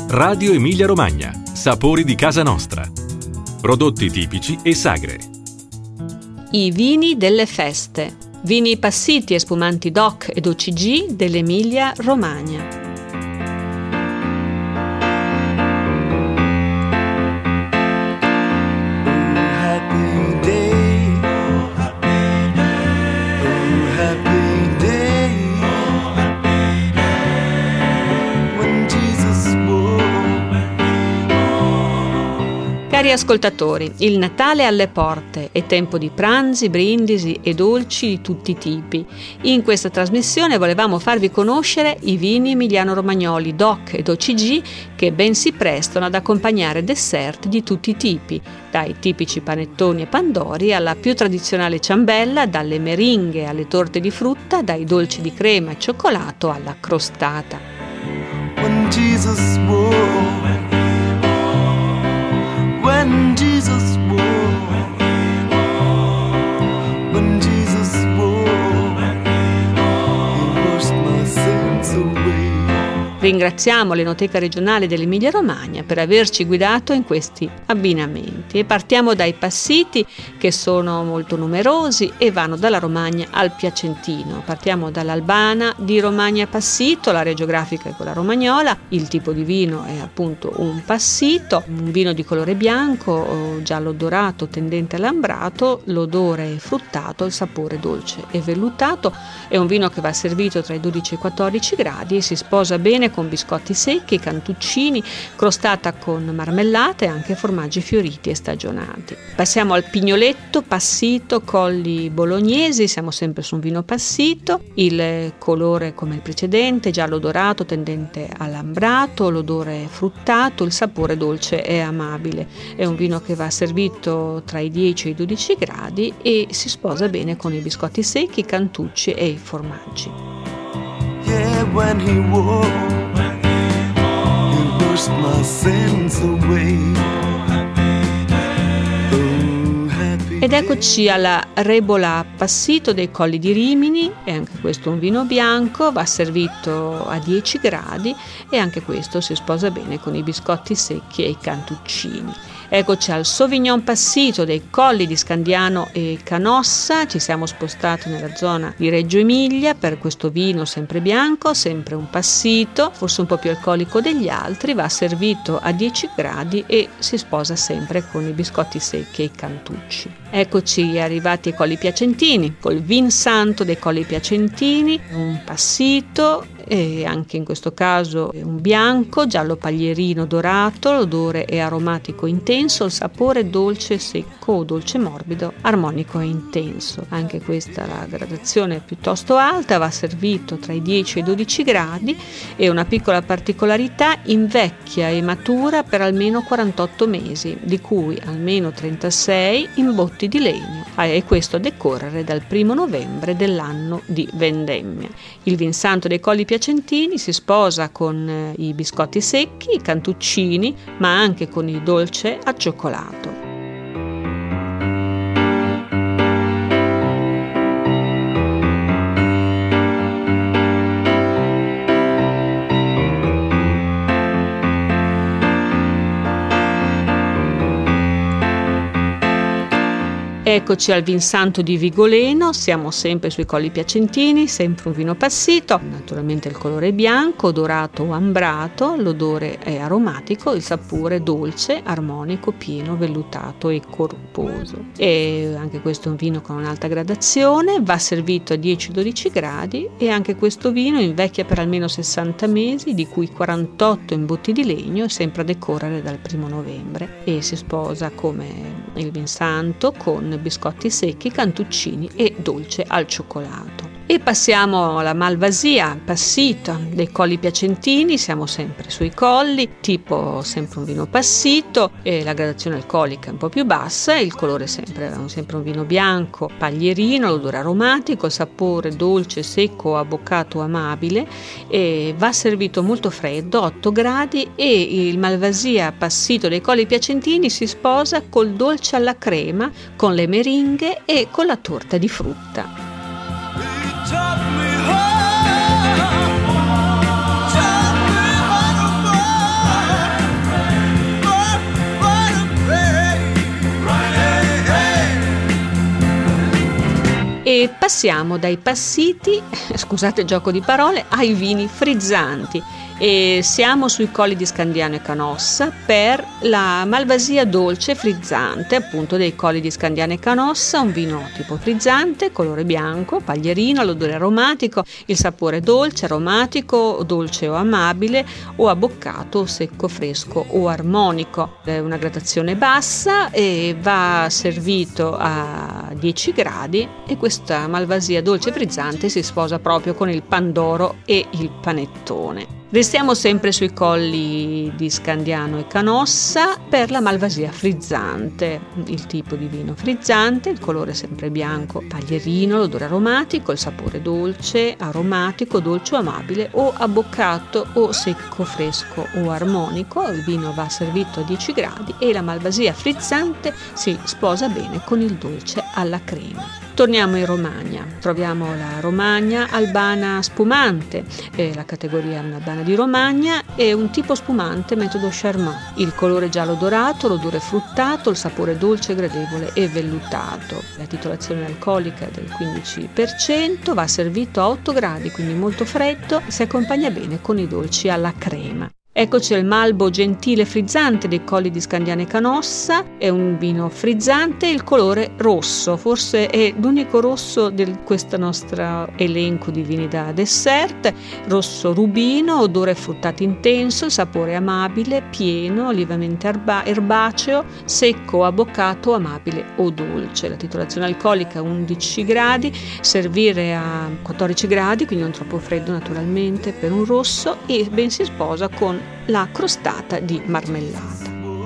Radio Emilia Romagna. Sapori di casa nostra. Prodotti tipici e sagre. I vini delle feste. Vini passiti e spumanti DOC ed OCG dell'Emilia Romagna. Cari ascoltatori, il Natale è alle porte, è tempo di pranzi, brindisi e dolci di tutti i tipi. In questa trasmissione volevamo farvi conoscere i vini emiliano-romagnoli DOC ed OCG che ben si prestano ad accompagnare dessert di tutti i tipi, dai tipici panettoni e pandori alla più tradizionale ciambella, dalle meringhe alle torte di frutta, dai dolci di crema e cioccolato alla crostata. When Jesus walked, when Jesus walked, when Jesus walked, He washed my sins away. Ringraziamo l'Enoteca regionale dell'Emilia Romagna per averci guidato in questi abbinamenti e partiamo dai passiti che sono molto numerosi e vanno dalla Romagna al Piacentino. Partiamo dall'Albana di Romagna Passito, l'area geografica è quella romagnola, il tipo di vino è appunto un passito, un vino di colore bianco, giallo dorato tendente all'ambrato, l'odore è fruttato, il sapore dolce e vellutato, è un vino che va servito tra i 12 e i 14 gradi e si sposa bene con biscotti secchi, cantuccini, crostata con marmellata e anche formaggi fioriti e stagionati. Passiamo al Pignoletto, passito, colli bolognesi, siamo sempre su un vino passito, il colore come il precedente, giallo dorato tendente all'ambrato, l'odore fruttato, il sapore dolce e amabile. È un vino che va servito tra i 10 e i 12 gradi e si sposa bene con i biscotti secchi, i cantucci e i formaggi. Yeah, when He walked, He washed my sins away. Ed eccoci alla Rebola Passito dei Colli di Rimini, e anche questo un vino bianco, va servito a 10 gradi e anche questo si sposa bene con i biscotti secchi e i cantuccini. Eccoci al Sauvignon Passito dei Colli di Scandiano e Canossa, ci siamo spostati nella zona di Reggio Emilia per questo vino sempre bianco, sempre un passito, forse un po' più alcolico degli altri, va servito a 10 gradi e si sposa sempre con i biscotti secchi e i cantucci. Eccoci arrivati ai Colli Piacentini, col Vin Santo dei Colli Piacentini, un passito e anche in questo caso un bianco, giallo paglierino dorato, l'odore è aromatico intenso, il sapore dolce secco o dolce morbido, armonico e intenso. Anche questa la gradazione è piuttosto alta, va servito tra i 10 e i 12 gradi e una piccola particolarità: invecchia e matura per almeno 48 mesi, di cui almeno 36 in botti di legno, e questo a decorrere dal 1 novembre dell'anno di vendemmia. Il Vin Santo dei Colli Piacentini si sposa con i biscotti secchi, i cantuccini, ma anche con il dolce al cioccolato. Eccoci al Vin Santo di Vigoleno, siamo sempre sui Colli Piacentini, sempre un vino passito, naturalmente il colore è bianco, dorato o ambrato, l'odore è aromatico, il sapore dolce, armonico, pieno, vellutato e corposo. E anche questo è un vino con un'alta gradazione, va servito a 10-12 gradi e anche questo vino invecchia per almeno 60 mesi, di cui 48 in botti di legno, sempre a decorrere dal 1 novembre e si sposa come il Vin Santo con biscotti secchi, cantuccini e dolce al cioccolato. E passiamo alla Malvasia passita dei Colli Piacentini, siamo sempre sui colli, tipo sempre un vino passito e la gradazione alcolica è un po' più bassa, il colore sempre un vino bianco, paglierino, l'odore aromatico, il sapore dolce, secco, abboccato, amabile, e va servito molto freddo, 8 gradi, e il Malvasia passito dei Colli Piacentini si sposa col dolce alla crema, con le meringhe e con la torta di frutta. E passiamo dai passiti, scusate il gioco di parole, ai vini frizzanti. E siamo sui colli di Scandiano e Canossa per la Malvasia dolce frizzante, appunto dei colli di Scandiano e Canossa, un vino tipo frizzante, colore bianco, paglierino, l'odore aromatico, il sapore dolce, aromatico, dolce o amabile, o abboccato, secco, fresco o armonico. È una gradazione bassa e va servito a 10 gradi, e questa Malvasia dolce frizzante si sposa proprio con il pandoro e il panettone. Restiamo sempre sui colli di Scandiano e Canossa per la Malvasia frizzante, il tipo di vino frizzante, il colore sempre bianco, paglierino, l'odore aromatico, il sapore dolce, aromatico, dolce o amabile, o abboccato o secco, fresco o armonico. Il vino va servito a 10 gradi e la Malvasia frizzante si sposa bene con il dolce alla crema. Torniamo in Romagna, troviamo la Romagna albana spumante, la categoria è un'albana di Romagna, è un tipo spumante metodo Charmat, il colore giallo dorato, l'odore fruttato, il sapore dolce, gradevole e vellutato. La titolazione alcolica è del 15%, va servito a 8 gradi, quindi molto freddo, si accompagna bene con i dolci alla crema. Eccoci al Malbo gentile frizzante dei colli di Scandiano e Canossa, è un vino frizzante, il colore rosso, forse è l'unico rosso di questo nostro elenco di vini da dessert, rosso rubino, odore fruttato intenso, sapore amabile, pieno, lievemente erbaceo, secco, abboccato, amabile o dolce. La titolazione alcolica 11 gradi, servire a 14 gradi, quindi non troppo freddo naturalmente per un rosso, e ben si sposa con la crostata di marmellata.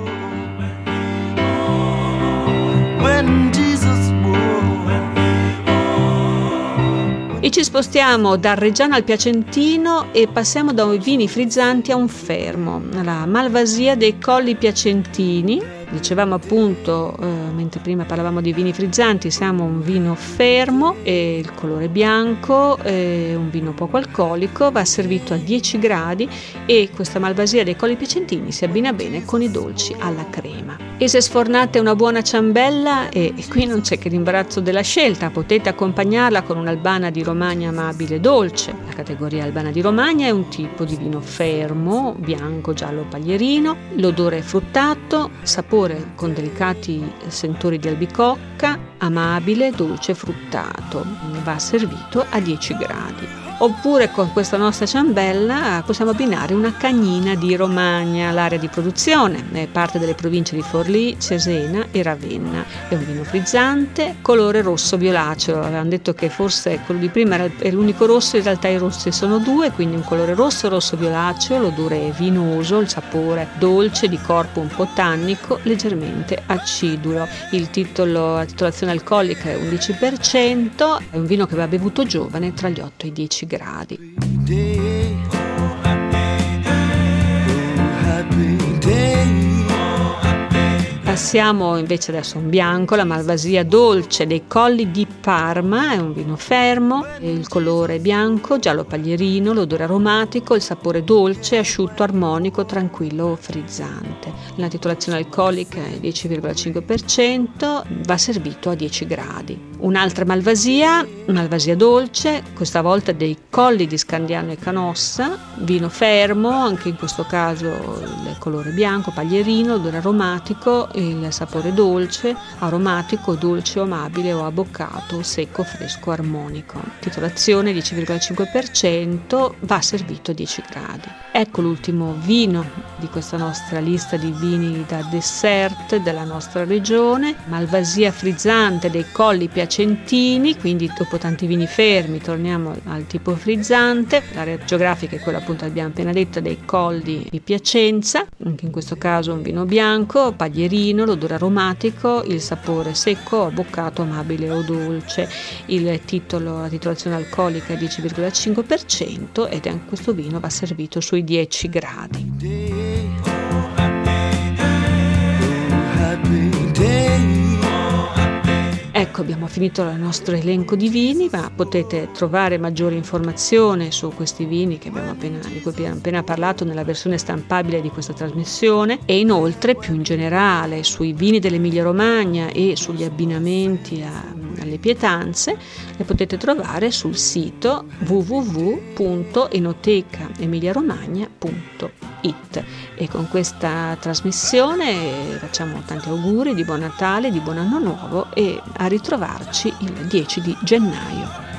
E ci spostiamo dal Reggiano al Piacentino e passiamo da vini frizzanti a un fermo, la Malvasia dei Colli Piacentini. Dicevamo appunto, mentre prima parlavamo di vini frizzanti, siamo un vino fermo, e il colore bianco, un vino poco alcolico, va servito a 10 gradi, e questa Malvasia dei Colli Piacentini si abbina bene con i dolci alla crema. E se sfornate una buona ciambella, e qui non c'è che l'imbarazzo della scelta, potete accompagnarla con un'albana di Romagna amabile dolce. La categoria albana di Romagna è un tipo di vino fermo, bianco, giallo, paglierino, l'odore è fruttato, sapore con delicati sentori di albicocca, amabile, dolce, fruttato. Va servito a 10 gradi. Oppure con questa nostra ciambella possiamo abbinare una cagnina di Romagna, l'area di produzione è parte delle province di Forlì, Cesena e Ravenna. È un vino frizzante, colore rosso violaceo. Avevamo detto che forse quello di prima è l'unico rosso, in realtà i rossi sono due, quindi un colore rosso, rosso violaceo, l'odore è vinoso, il sapore dolce, di corpo un po' tannico, leggermente acidulo. La titolazione alcolica è 11%, è un vino che va bevuto giovane tra gli 8 e i 10 gradi. Passiamo invece adesso a un bianco, la Malvasia dolce dei Colli di Parma, è un vino fermo, il colore è bianco, giallo paglierino, l'odore aromatico, il sapore dolce, asciutto, armonico, tranquillo, frizzante. La titolazione alcolica è 10,5%, va servito a 10 gradi. Un'altra Malvasia dolce, questa volta dei Colli di Scandiano e Canossa, vino fermo, anche in questo caso il colore bianco, paglierino, odore aromatico, il sapore dolce, aromatico, dolce o amabile o abboccato, secco, fresco, armonico. Titolazione 10,5%, va servito a 10 gradi. Ecco l'ultimo vino di questa nostra lista di vini da dessert della nostra regione, Malvasia frizzante dei Colli Piacentini, quindi dopo tanti vini fermi torniamo al tipo frizzante. L'area geografica è quella appunto abbiamo appena detta dei Colli di Piacenza, anche in questo caso un vino bianco, paglierino, l'odore aromatico, il sapore secco, abboccato, amabile o dolce. La titolazione alcolica è 10,5% ed anche questo vino va servito sui 10 gradi. Ecco, abbiamo finito il nostro elenco di vini, ma potete trovare maggiori informazioni su questi vini di cui abbiamo appena parlato nella versione stampabile di questa trasmissione, e inoltre più in generale sui vini dell'Emilia Romagna e sugli abbinamenti le pietanze le potete trovare sul sito www.enotecaemiliaromagna.it. E con questa trasmissione facciamo tanti auguri di buon Natale, di buon anno nuovo, e a ritrovarci il 10 di gennaio.